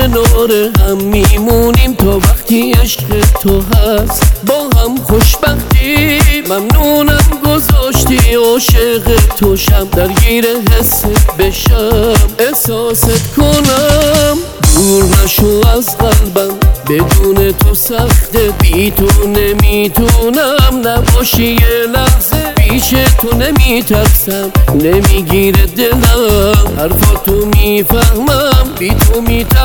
کنار هم میمونیم تا وقتی عشق تو هست با هم خوشبختی. ممنونم گذاشتی عاشق توشم، درگیر حس بشم احساست کنم. دور نشو از قلبم بدون تو سخته، بی تو نمیتونم نباشی یه لحظه. پیش تو نمیترسم نمیگیره دلم، حرفاتو میفهمم بی تو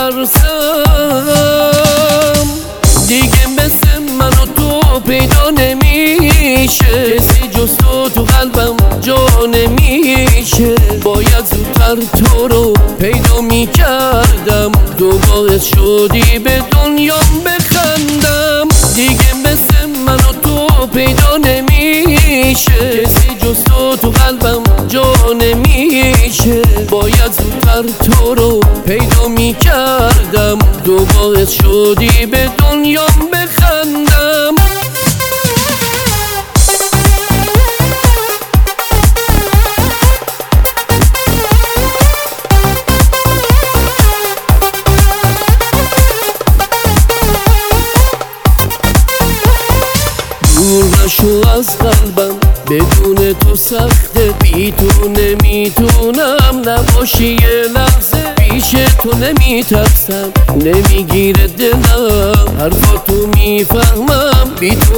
میترسم. دیگه مثل من و تو پیدا نمیشه، کسی جز تو قلبم جا نمیشه. باید زودتر تو رو پیدا میکردم، تو باعث شدی به دنیام بخندم. دیگه مثل من و تو پیدا نمیشه، کسی جز تو قلبم جا نمیشه. باید زودتر تو رو پیدا میکردم، تو باعث شدی به دنیام بخندم. دور نشو از قلبم بدون تو سخته، بی تو نمیتونم نباشی یه لحظه. پیش تو نمیترسم نمیگیره دلم، حرفاتو میفهمم بی تو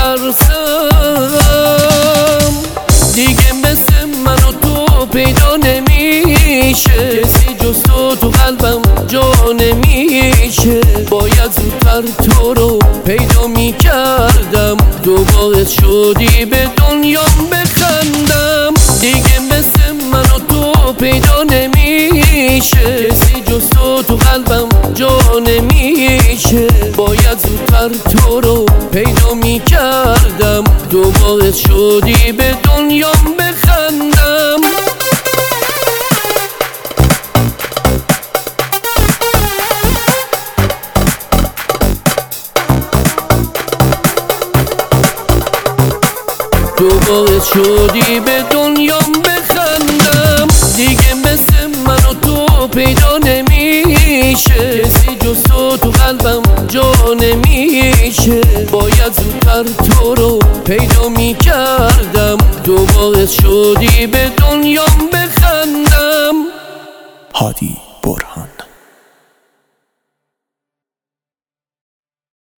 میترسم. دیگه مثل من و تو پیدا نمیشه، کسی جز تو قلبم جا نمیشه. باید زودتر تو رو پیدا میکردم، تو باعث شدی به دنیام بخندم. دیگه مثل من و تو پیدا نمیشه، کسی جز تو قلبم جا نمیشه. باید زودتر تو رو پیدا میکردم، تو باعث شدی به دنیام بخندم. تو باعث شدی به دنیام بخندم. دیگه مثل من و تو پیدا نمیشه، کسی جز تو قلبم جا نمیشه. باید زودتر تو رو پیدا میکردم، تو باعث شدی به دنیام بخندم. هادی برهان.